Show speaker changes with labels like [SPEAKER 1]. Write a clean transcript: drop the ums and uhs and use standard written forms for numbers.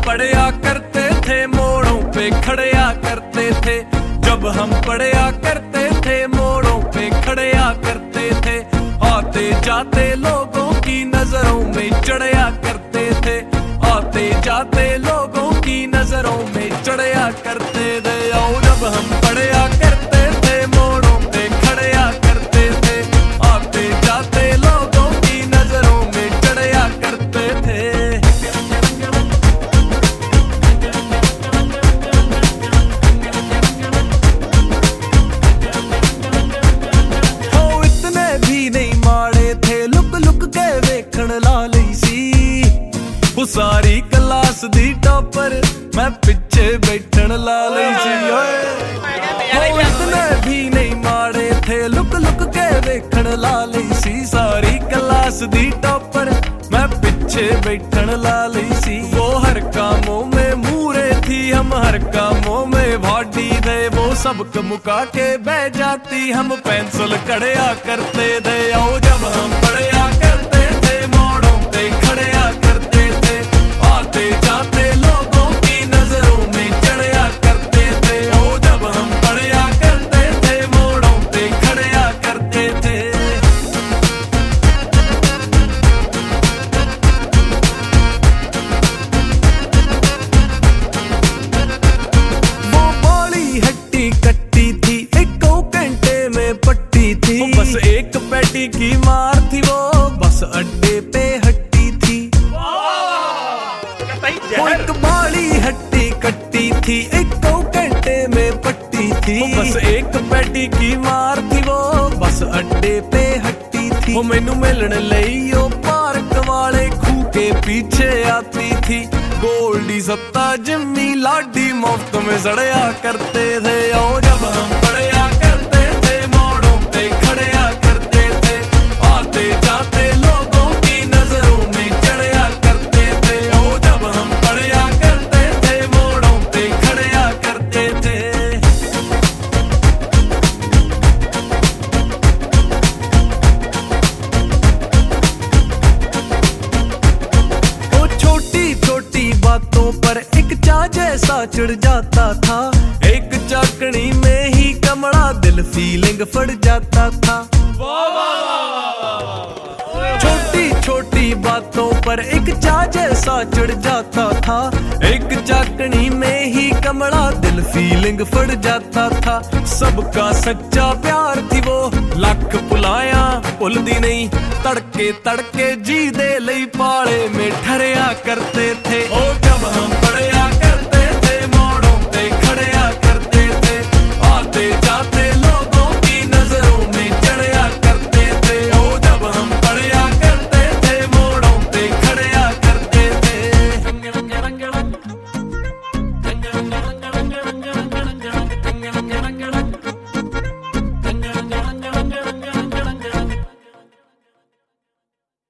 [SPEAKER 1] पढ़या करते थे मोड़ों पे खड़या करते थे, जब हम पढ़या करते थे मोड़ों पे खड़या करते थे, आते जाते लोगों की नजरों में चढ़या करते थे, आते जाते लोगों की नजरों में चढ़या करते थे। और जब हम पढ़या करते थे मोड़ों पे खड़या करते थे, आते जाते लोगों की नजरों में चढ़या करते थे। सारी क्लास दी टॉपर मैं पिछे बैठन ला लई सी। इतने भी नहीं मारे थे लुक लुक के देखन ला लई सी, सारी क्लास दी टॉपर मैं पिछे बैठन ला लई सी। वो हर कामों में मूरे थी, हम हर कामों में भाटी थे, वो सबक मुका के बह जाती, हम पेंसिल कड़या करते थे। और जब हम पढ़या करते थे मोड़ों पे खड़या करते थे, आते जाते लोगों की नजरों में चढ़या करते थे। ओ जब हम पढ़या करते थे मोड़ों पे खड़या करते थे। वो बाली हट्टी कट्टी थी, एक घंटे में पट्टी थी, बस एक पैटी की मार थी, वो बस अड्डे पे हट्टी थी। एक बाली हट्टी कट्टी थी, एक घंटे में पट्टी थी, बस एक पैटी की मार थी, वो बस अड्डे पे हट्टी थी। वो मैनू मिलन लई ओ पार्क वाले खूह के पीछे आती थी, गोल्डी सत्ता जिम्मी लाडी मुफ्त में सड़या करते थे। और जब हम पढ़या करते थे मोड़ों पे खड़या करते थे, आते जाते लोगों की नजरों में चढ़या करते थे। और जब हम पढ़या करते थे मोड़ों पे खड़या करते थे। वो छोटी छोटी बातों पर एक चा जैसा चिढ़ जाता था, एक चाकनी में ही कमड़ा दिल फीलिंग फड़ जाता था। छोटी छोटी बातों पर एक चा जैसा चिढ़ जाता था, एक चाकनी में ही कमड़ा दिल फीलिंग फड़ जाता था। सबका सच्चा प्यार थी वो लख पुलाया भुलदी नहीं, तड़के तड़के जी दे लई पाले में ठहरया करते थे। ओ जब हम पढ़या